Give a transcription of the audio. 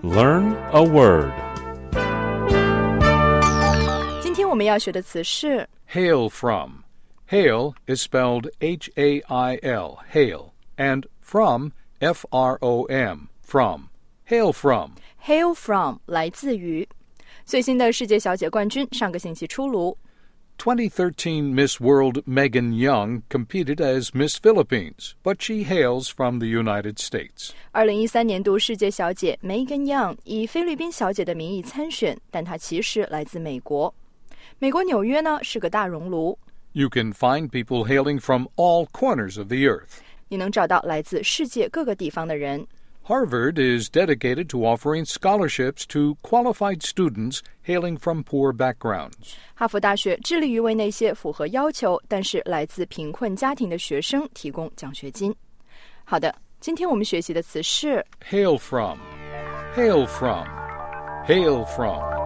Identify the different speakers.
Speaker 1: Learn a word.
Speaker 2: 今天我们要学的词是
Speaker 3: Hail from. Hail is spelled H-A-I-L, hail, and from, F-R-O-M, from. Hail from.
Speaker 2: hail from 来自于最新的世界小姐冠军上个星期出炉。
Speaker 3: 2013 Miss World Megan Young competed as Miss Philippines, but she hails from the United States.
Speaker 2: 2013年度世界小姐 Megan Young 以菲律宾小姐的名义参选，但她其实来自美国。美国纽约呢是个大熔炉。
Speaker 3: You can find people hailing from all corners of the earth.
Speaker 2: 你能找到来自世界各个地方的人。
Speaker 3: Harvard is dedicated to offering scholarships to qualified students hailing from poor backgrounds.
Speaker 2: 哈佛大学致力于为那些符合要求但是来自贫困家庭的学生提供奖学金。好的，今天我们学习的词是
Speaker 3: Hail from. Hail from. Hail from.